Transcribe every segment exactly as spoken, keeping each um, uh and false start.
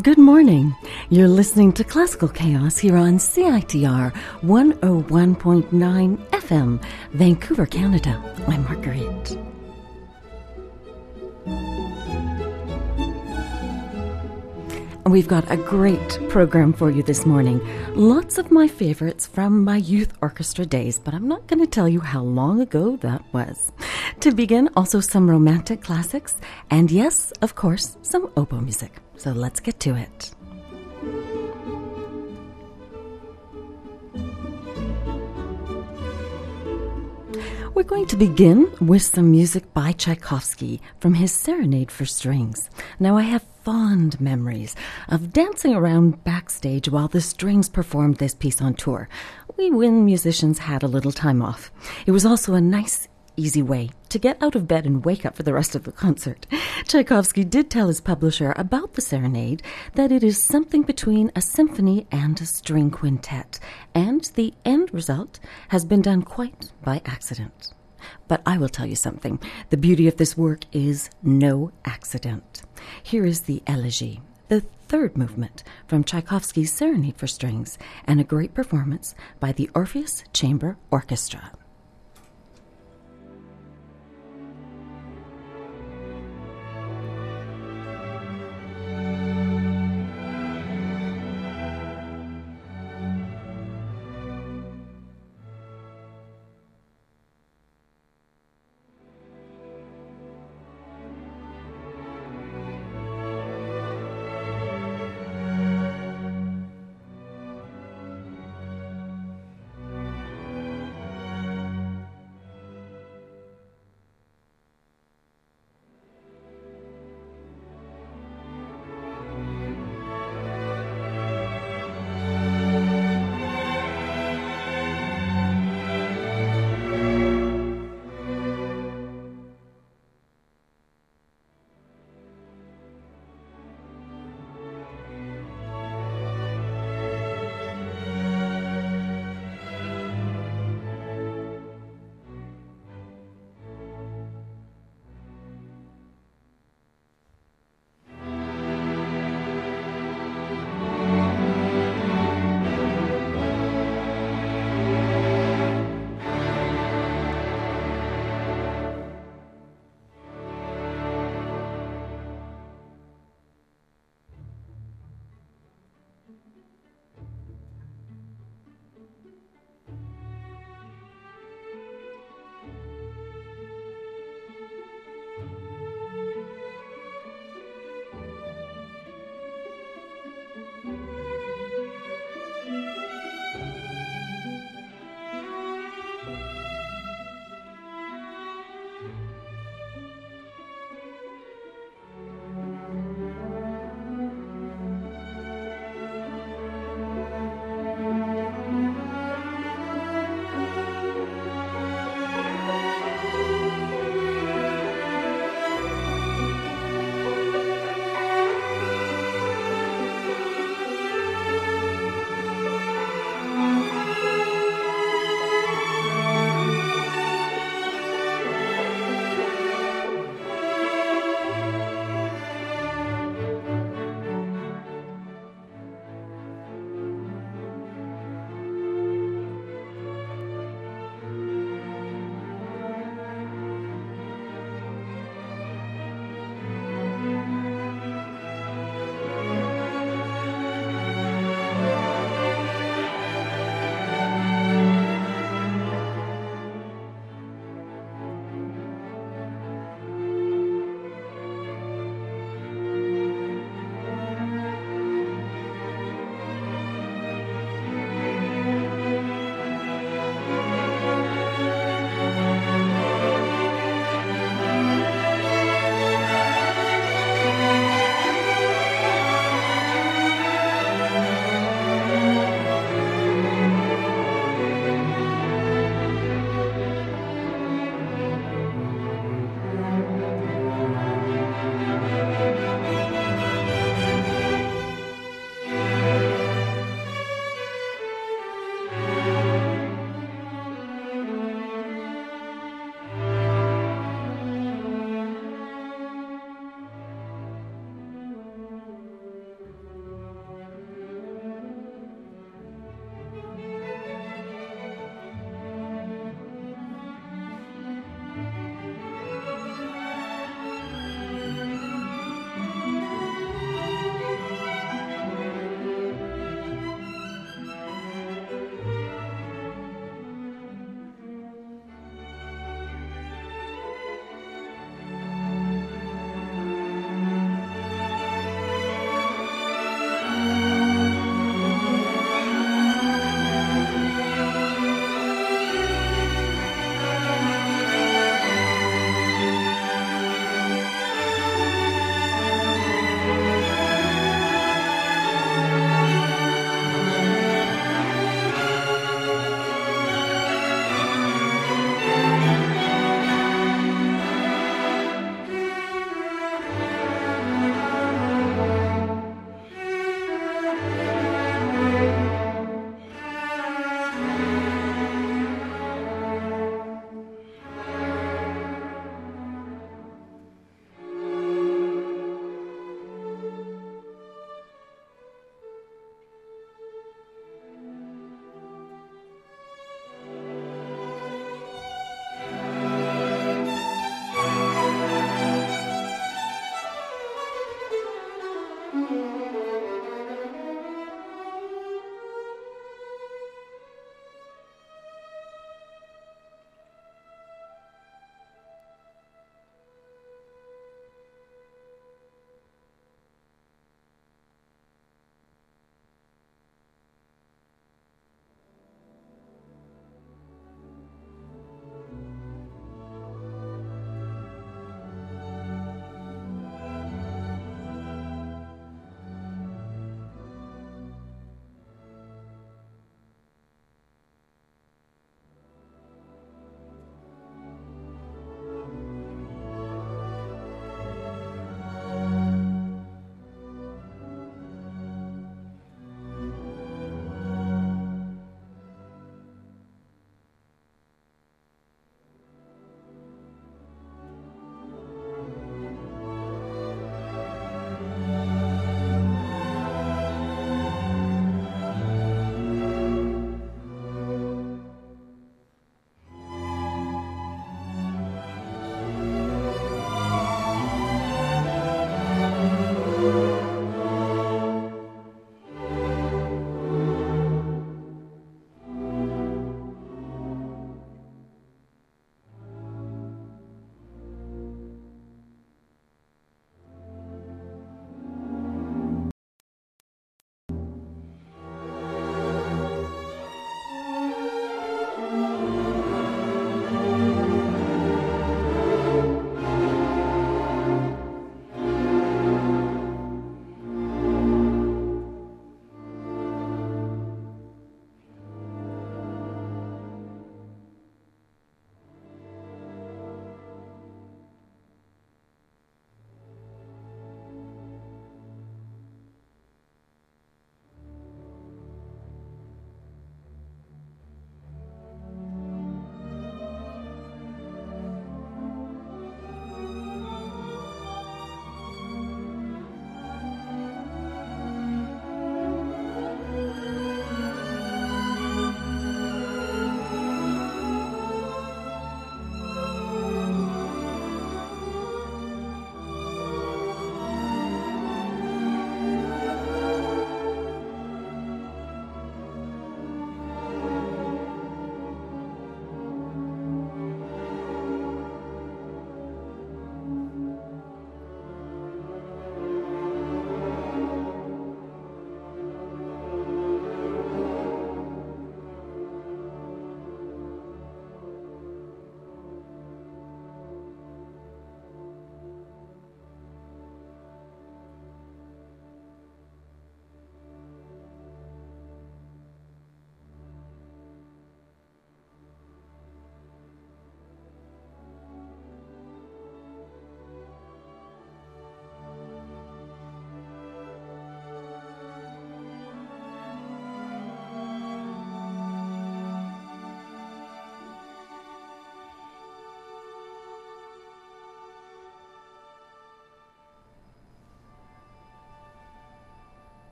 Good morning. You're listening to Classical Chaos here on C I T R one oh one point nine F M, Vancouver, Canada. I'm Marguerite. We've got a great program for you this morning. Lots of my favorites from my youth orchestra days, but I'm not going to tell you how long ago that was. To begin, also some romantic classics, and yes, of course, some oboe music. So let's get to it. We're going to begin with some music by Tchaikovsky from his Serenade for Strings. Now, I have fond memories of dancing around backstage while the Strings performed this piece on tour. We Win musicians had a little time off. It was also a nice, easy way to get out of bed and wake up for the rest of the concert. Tchaikovsky did tell his publisher about the Serenade that it is something between a symphony and a string quintet, and the end result has been done quite by accident. But I will tell you something. The beauty of this work is no accident. Here is the Elegy, the third movement from Tchaikovsky's Serenade for Strings, and a great performance by the Orpheus Chamber Orchestra.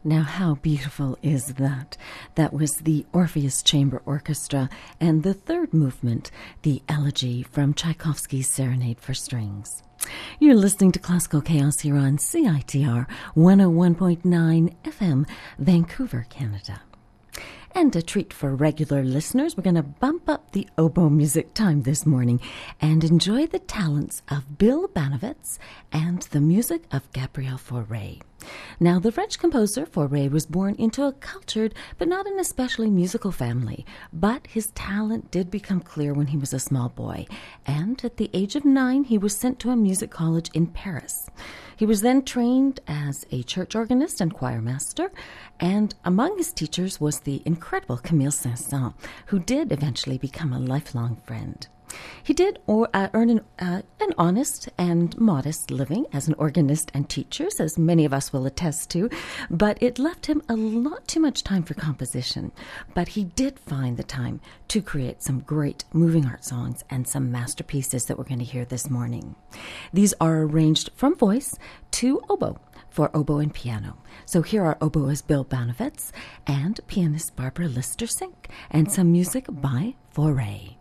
Now, how beautiful is that? That was the Orpheus Chamber Orchestra and the third movement, the Elegy from Tchaikovsky's Serenade for Strings. You're listening to Classical Chaos here on C I T R one oh one point nine F M, Vancouver, Canada. And a treat for regular listeners, we're going to bump up the oboe music time this morning and enjoy the talents of Bill Banovitz and the music of Gabriel Fauré. Now, the French composer Fauré was born into a cultured but not an especially musical family, but his talent did become clear when he was a small boy, and at the age of nine, he was sent to a music college in Paris. He was then trained as a church organist and choir master, and among his teachers was the incredible Camille Saint-Saëns, who did eventually become a lifelong friend. He did or, uh, earn an, uh, an honest and modest living as an organist and teacher, as many of us will attest to, but it left him a lot too much time for composition. But he did find the time to create some great moving art songs and some masterpieces that we're going to hear this morning. These are arranged from voice to oboe, for oboe and piano. So here are oboist Bill Banovitz and pianist Barbara Lister-Sink, and some music by Fauré.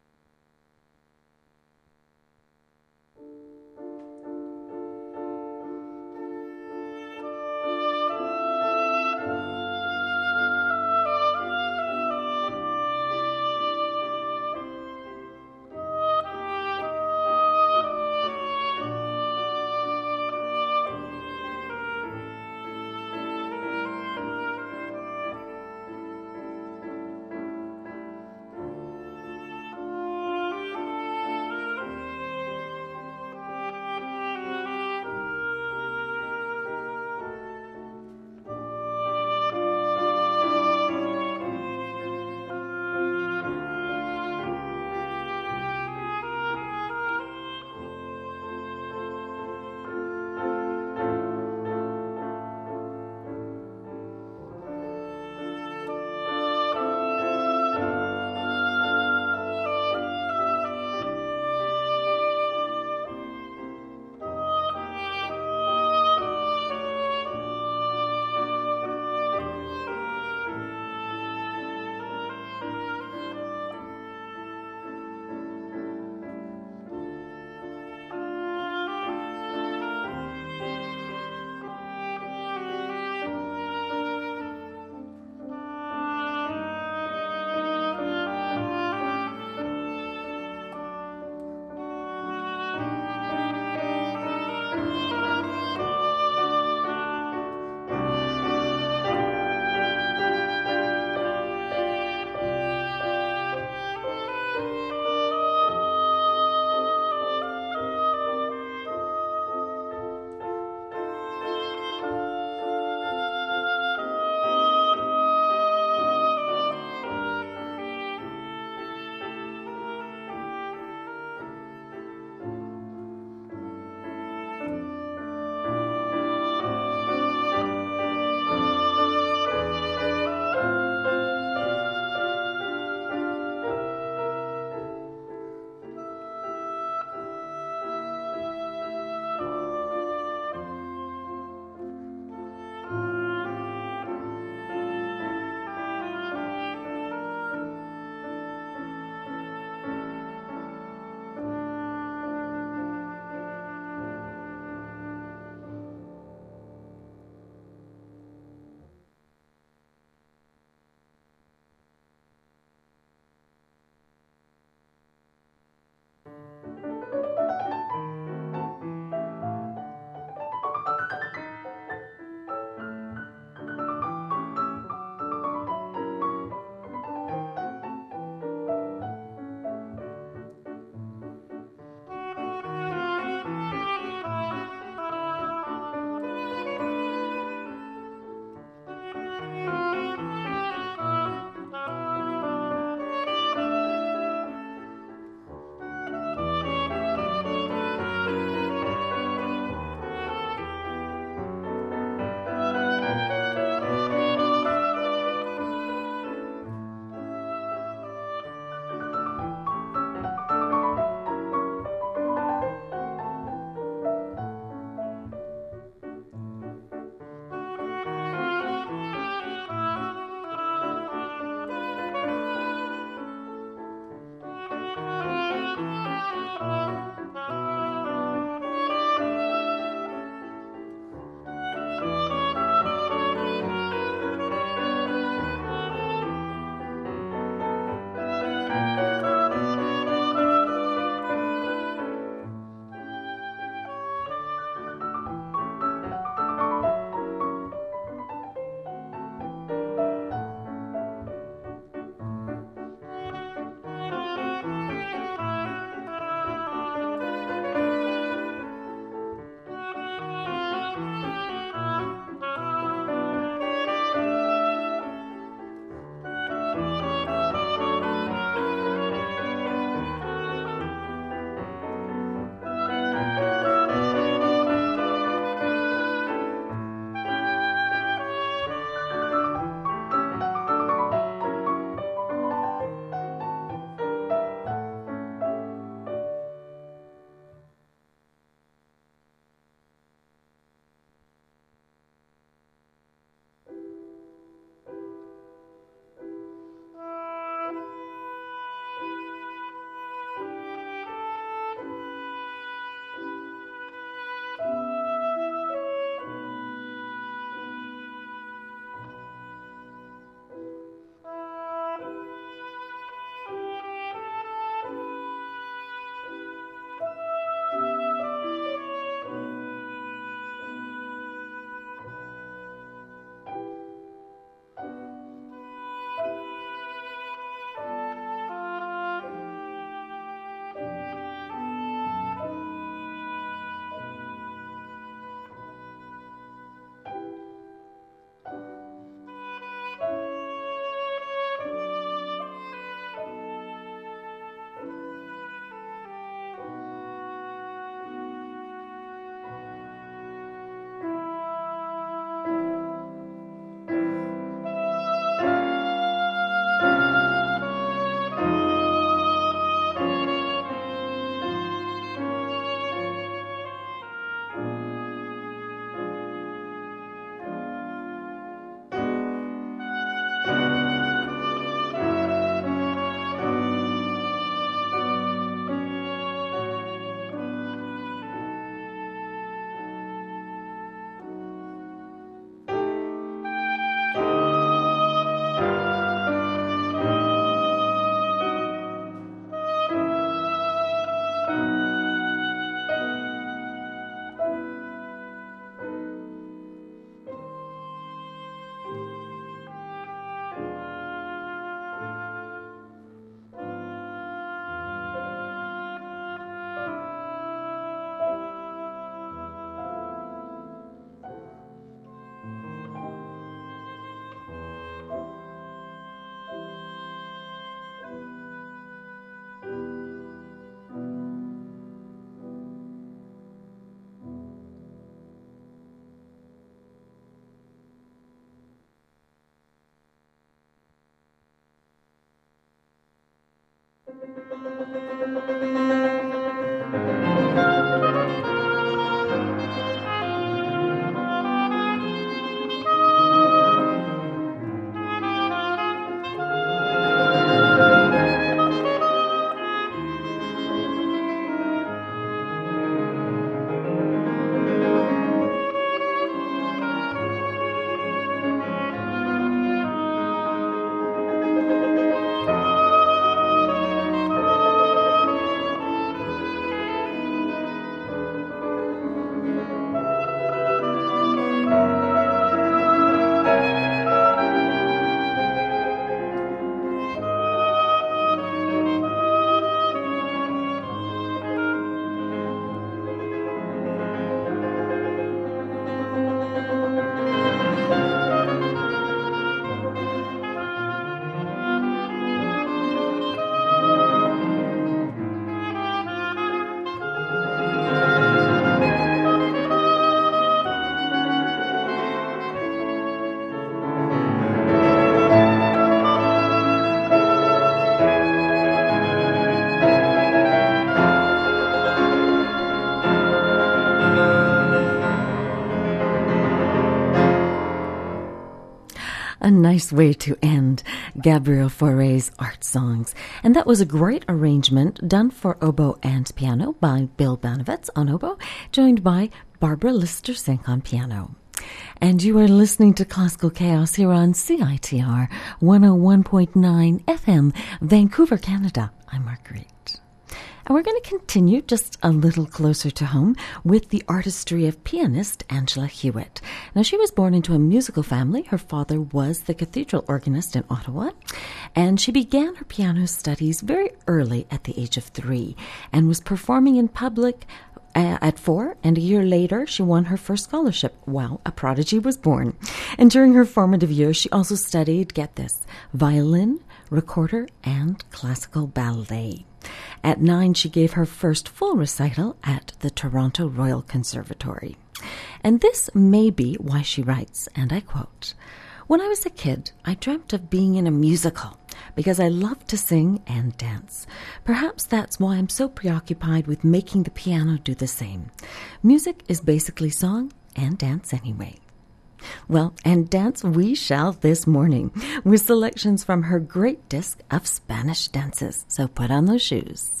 nice way to end Gabriel Fauré's art songs. And that was a great arrangement done for oboe and piano by Bill Banovitz on oboe, joined by Barbara Lister-Sink on piano. And you are listening to Classical Chaos here on C I T R one oh one point nine F M, Vancouver, Canada. I'm Marguerite. And we're going to continue just a little closer to home with the artistry of pianist Angela Hewitt. Now, she was born into a musical family. Her father was the cathedral organist in Ottawa, and she began her piano studies very early at the age of three and was performing in public uh, at four, and a year later she won her first scholarship. Wow, a prodigy was born. And during her formative years, she also studied, get this, violin, recorder, and classical ballet. At nine, she gave her first full recital at the Toronto Royal Conservatory. And this may be why she writes, and I quote, "When I was a kid, I dreamt of being in a musical because I loved to sing and dance. Perhaps that's why I'm so preoccupied with making the piano do the same. Music is basically song and dance anyway." Well, and dance we shall this morning with selections from her great disc of Spanish dances. So put on those shoes.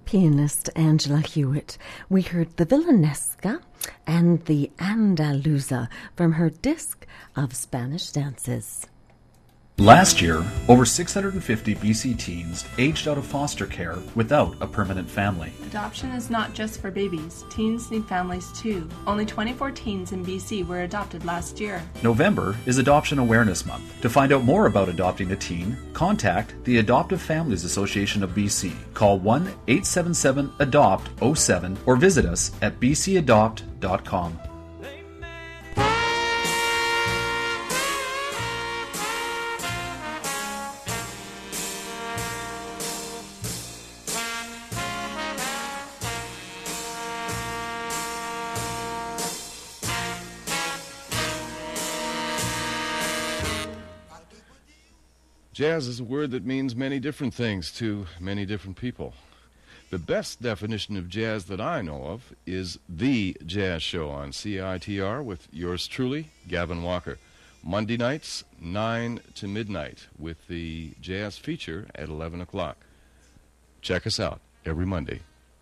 pianist Angela Hewitt. We heard the Villanesca and the Andaluza from her disc of Spanish dances. Last year, over six hundred fifty B C teens aged out of foster care without a permanent family. Adoption is not just for babies. Teens need families too. Only twenty-four teens in B C were adopted last year. November is Adoption Awareness Month. To find out more about adopting a teen, contact the Adoptive Families Association of B C. Call one eight seven seven adopt oh seven or visit us at b c adopt dot com. Jazz is a word that means many different things to many different people. The best definition of jazz that I know of is The Jazz Show on C I T R with yours truly, Gavin Walker. Monday nights, nine to midnight, with the jazz feature at eleven o'clock. Check us out every Monday.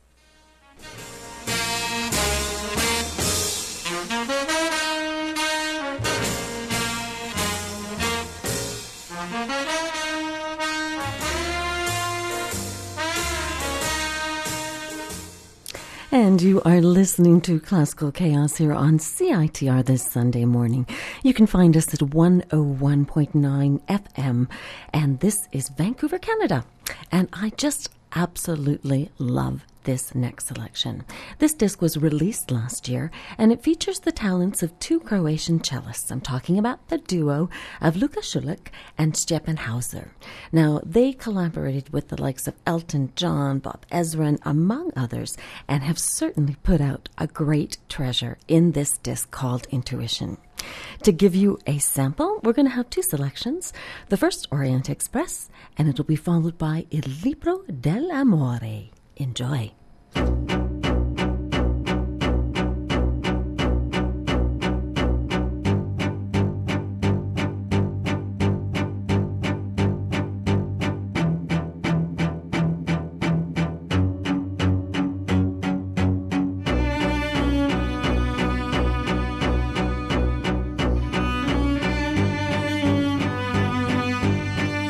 And you are listening to Classical Chaos here on C I T R this Sunday morning. You can find us at one oh one point nine F M, and this is Vancouver, Canada. And I just absolutely love this next selection. This disc was released last year, and it features the talents of two Croatian cellists. I'm talking about the duo of Luka Schulich and Stjepan Hauser. Now, they collaborated with the likes of Elton John, Bob Ezrin, among others, and have certainly put out a great treasure in this disc called Intuition. To give you a sample, we're going to have two selections. The first, Orient Express, and it'll be followed by Il Libro dell'Amore. Enjoy.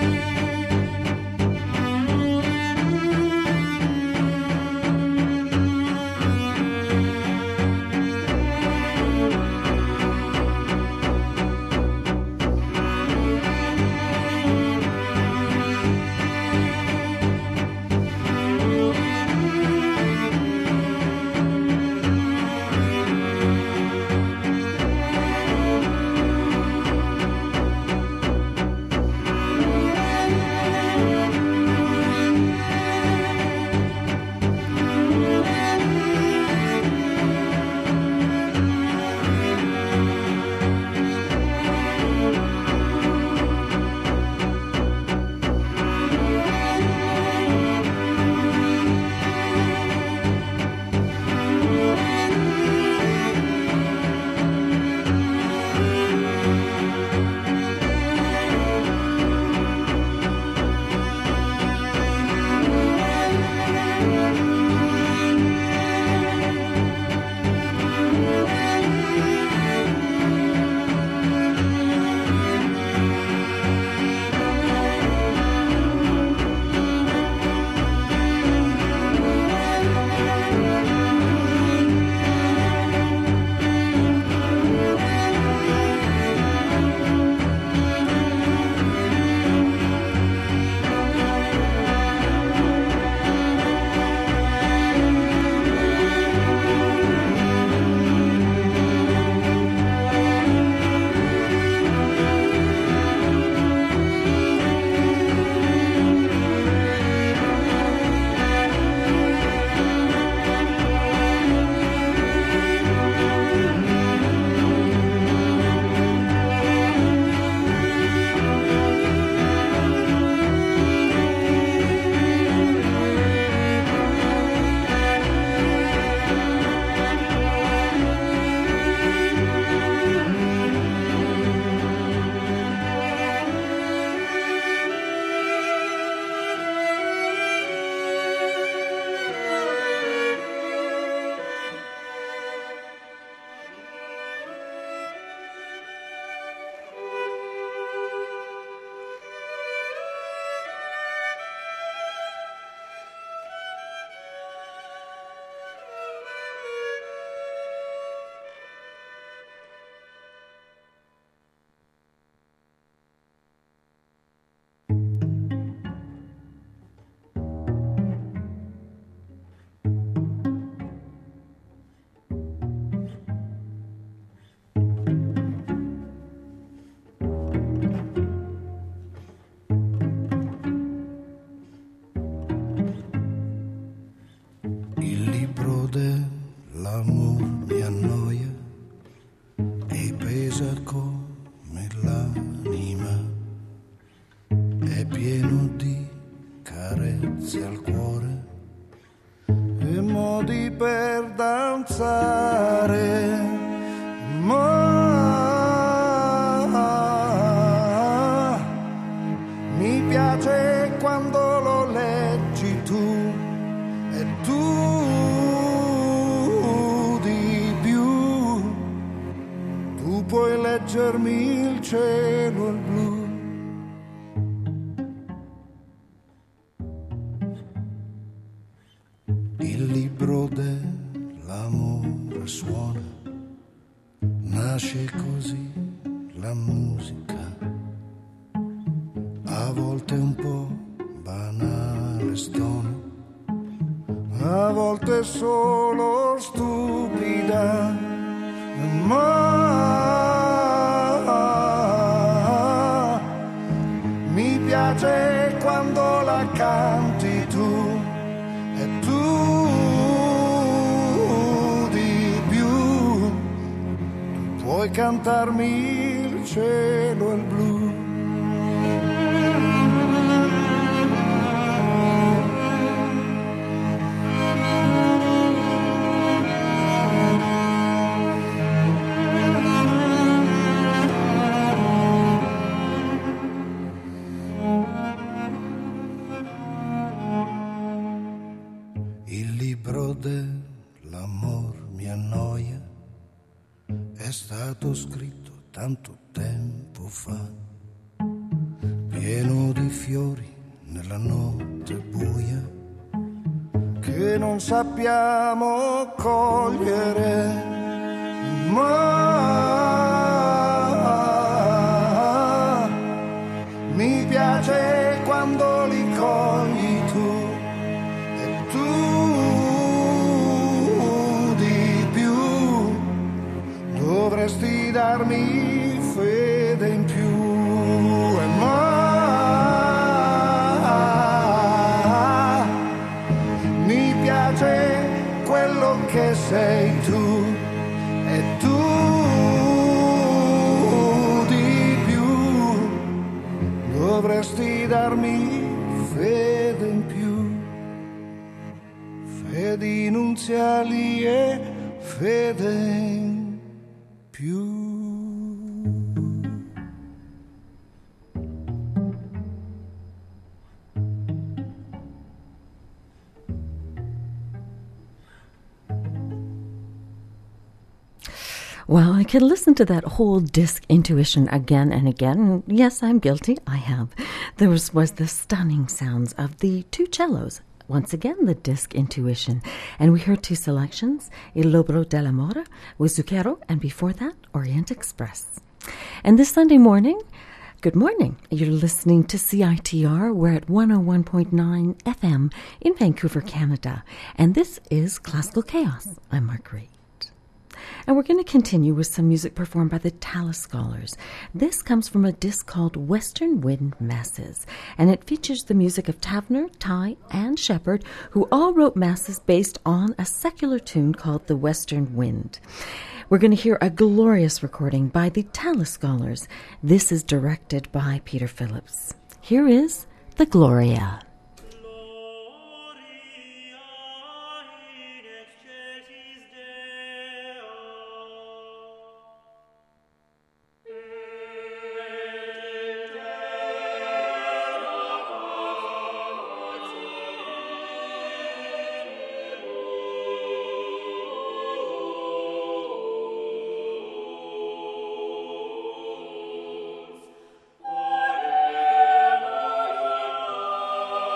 Thank you. pesa come l'anima, è pieno di carezze al cuore e modi per danzare, ma mi piace quando lo leggi tu e tu di più, tu puoi leggermi il cielo e il blu. Il libro dell'amore suona, nasce così la musica, a volte un po' banale, stona, a volte solo stupida, ma mi piace quando la canti tu. Puoi cantarmi il cielo e il blu. Il libro dell'amor mi annoia, è stato scritto tanto tempo fa, pieno di fiori nella notte buia che non sappiamo cogliere, ma mi piace quando li cogli tu e tu di più. Dovresti darmi fede in più, e ma mi piace quello che sei tu, e tu di più. Dovresti darmi fede in più, fedi nunziali e fede in più. Well, I could listen to that whole disc intuition again and again. Yes, I'm guilty. I have. There was, was the stunning sounds of the two cellos. Once again, the disc intuition. And we heard two selections, Il Libro dell'Amore with Zucchero, and before that, Orient Express. And this Sunday morning, good morning. You're listening to C I T R. We're at one oh one point nine F M in Vancouver, Canada. And this is Classical Chaos. I'm Marguerite. And we're going to continue with some music performed by the Tallis Scholars. This comes from a disc called Western Wind Masses, and it features the music of Tavener, Ty, and Shepherd, who all wrote masses based on a secular tune called The Western Wind. We're going to hear a glorious recording by the Tallis Scholars. This is directed by Peter Phillips. Here is The Gloria. Oh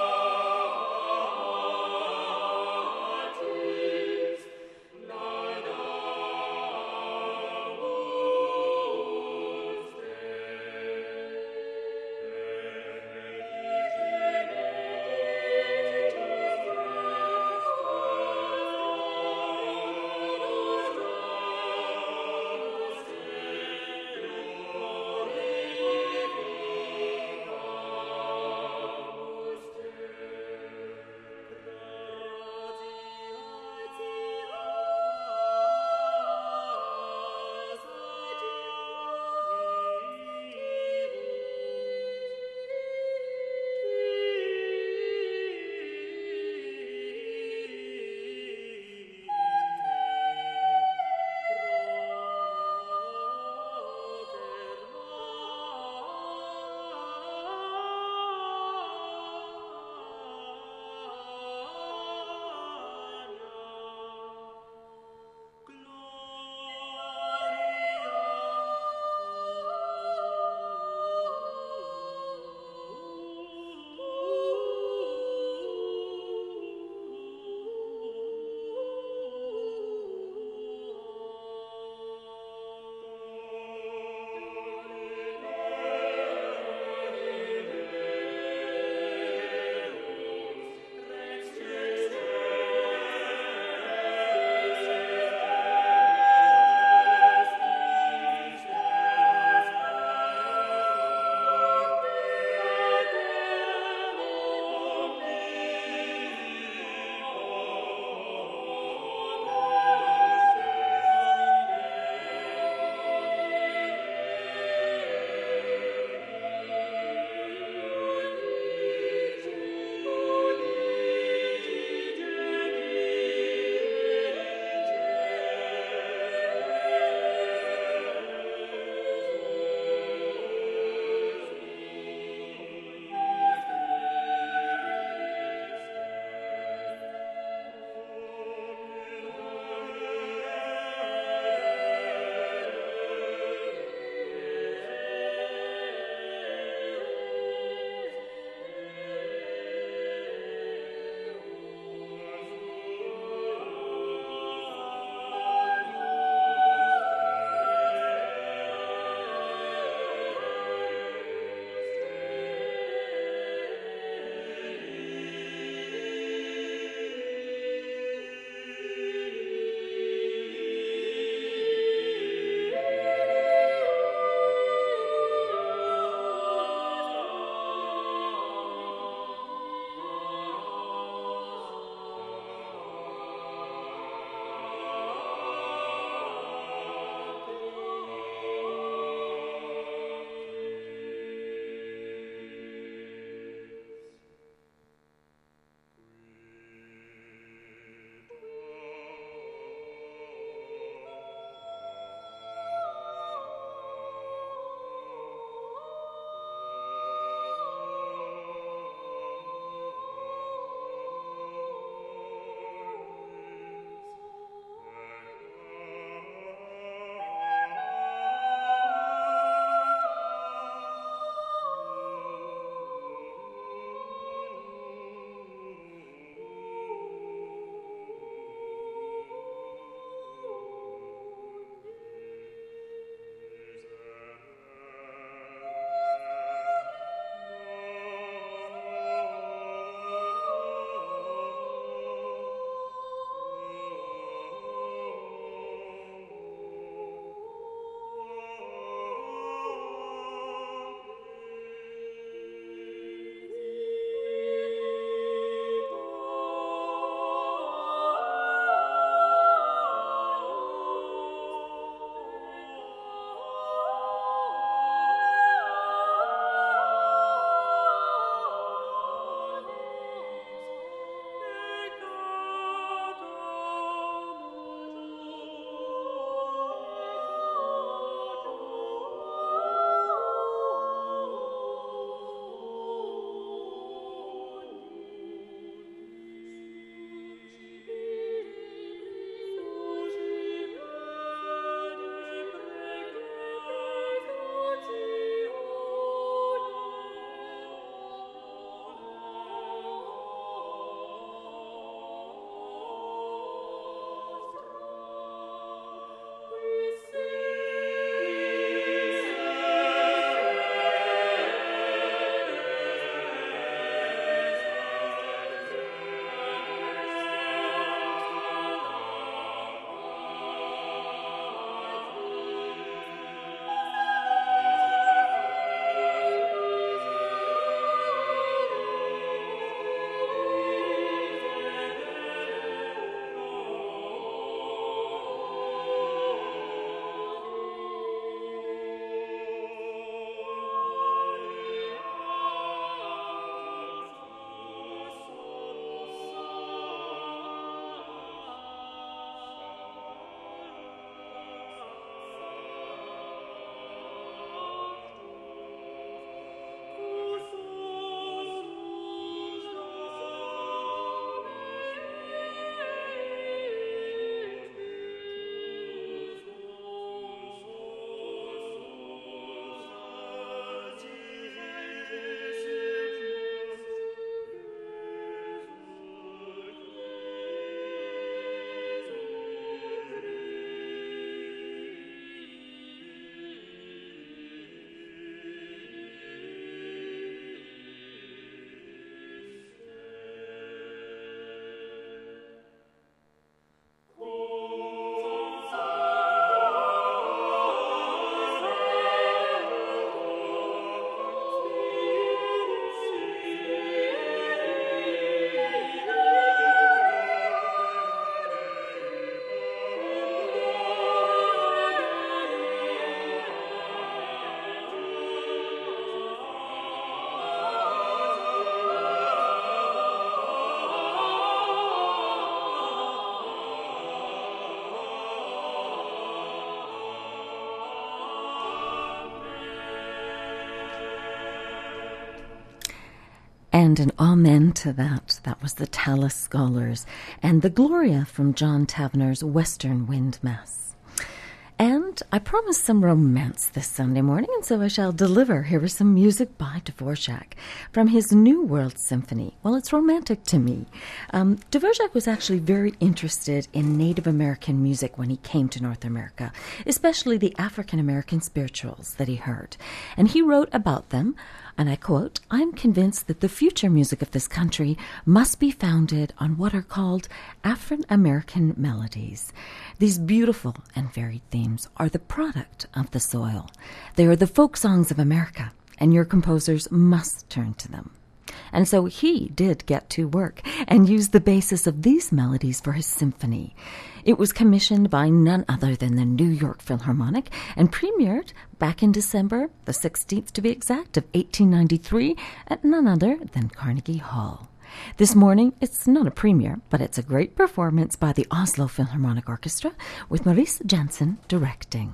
And an amen to that. That was the Tallis Scholars and the Gloria from John Tavener's Western Wind Mass. And I promised some romance this Sunday morning, and so I shall deliver. Here is some music by Dvorak from his New World Symphony. Well, it's romantic to me. Um, Dvorak was actually very interested in Native American music when he came to North America, especially the African American spirituals that he heard. And he wrote about them, and I quote, "I'm convinced that the future music of this country must be founded on what are called Afro-American melodies. These beautiful and varied themes are the product of the soil. They are the folk songs of America, and your composers must turn to them." And so he did get to work and used the basis of these melodies for his symphony. It was commissioned by none other than the New York Philharmonic and premiered back in December, the sixteenth to be exact, of eighteen ninety-three at none other than Carnegie Hall. This morning, it's not a premiere, but it's a great performance by the Oslo Philharmonic Orchestra with Maurice Jensen directing.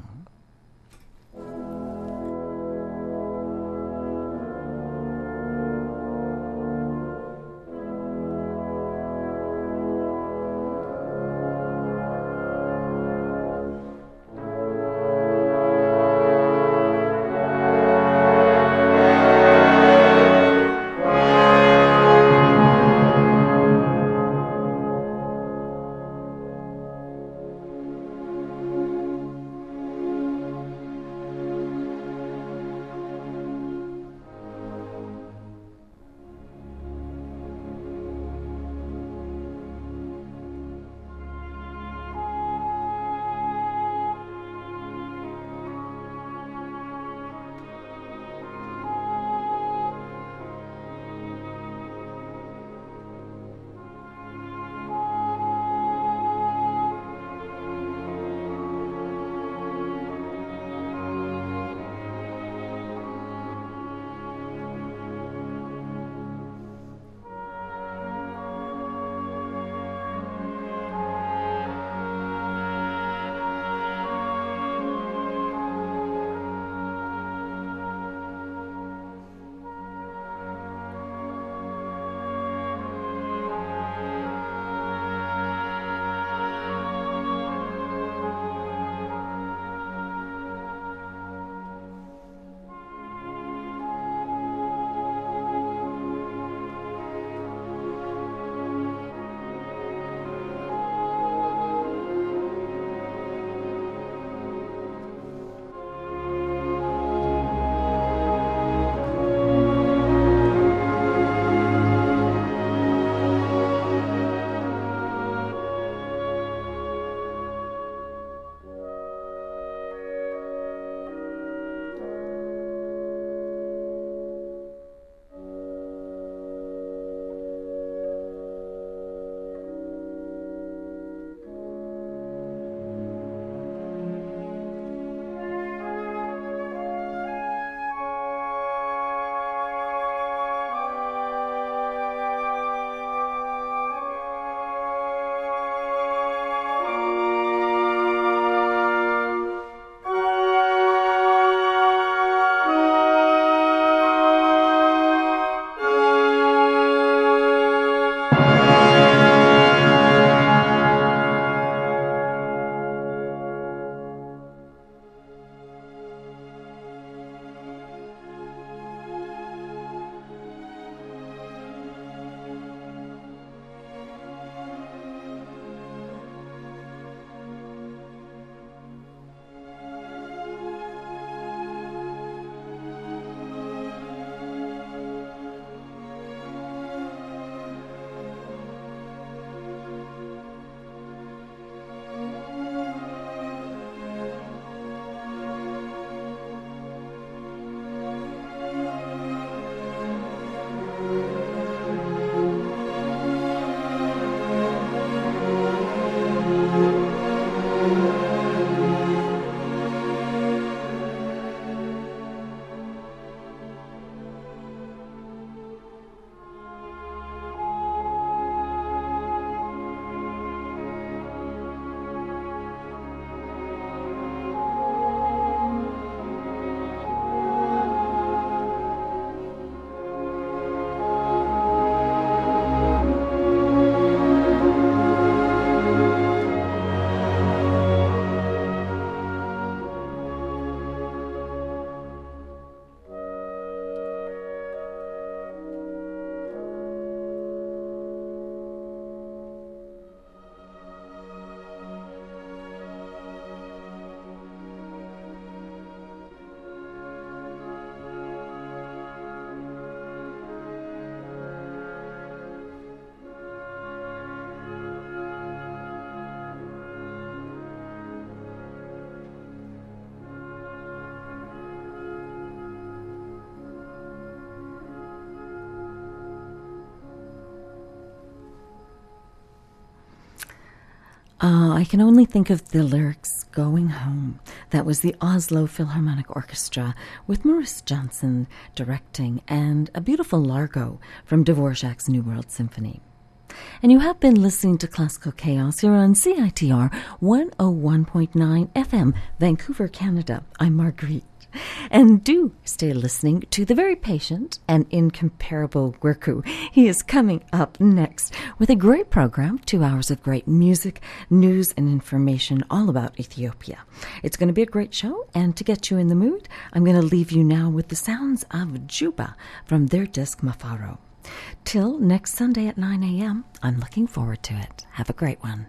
Uh, I can only think of the lyrics Going Home. That was the Oslo Philharmonic Orchestra with Maurice Johnson directing, and a beautiful Largo from Dvorak's New World Symphony. And you have been listening to Classical Chaos here on C I T R one oh one point nine F M, Vancouver, Canada. I'm Marguerite. And do stay listening to the very patient and incomparable Gwerku. He is coming up next with a great program, two hours of great music, news, and information all about Ethiopia. It's going to be a great show, and to get you in the mood, I'm going to leave you now with the sounds of Juba from their disc Mafaro. Till next Sunday at nine a.m., I'm looking forward to it. Have a great one.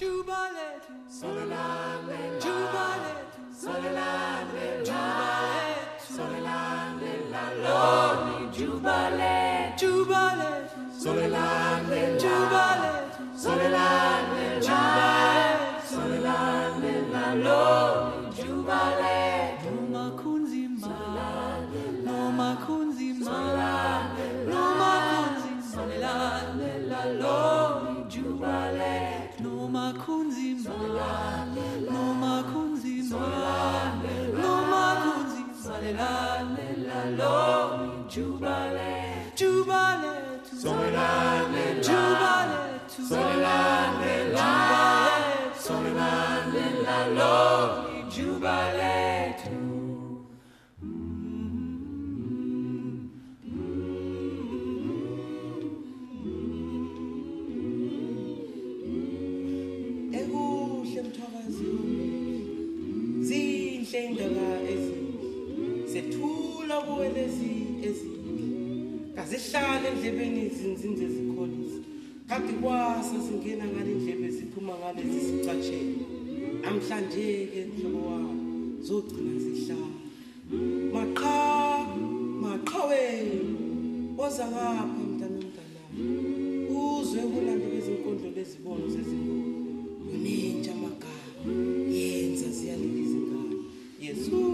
Jubalet, Jubalet, Soleland, Jubalet, Soleland, Jubalet, Soleland, la lo, Jubalet, Noma kunzima, Noma kunzima, Noma kunzima, la lo, Jubalet, Noma kunzima, Noma kunzima, Noma kunzima, la lo. Jubalet, Jubalet, Soleland, Jubalet, Soleland, Jubalet, Soleland, la lo, Jubalet. Ekuhle mthwakazi, zinhle indaba ezinhle, sethula kuwe lezi kazihlala endlebeni izinzinze ezikholisa kanti kwasa singena ngale ndlebe siphuma ngale zisicatshela namhlanje ke mhlobo wami zogcina zihlala maqha maqhawe oza ngapha mntana mntana uzwe kulanda bezinkondlo lezibono zezingoma uninja magama yenza ziyalila izingane Yesu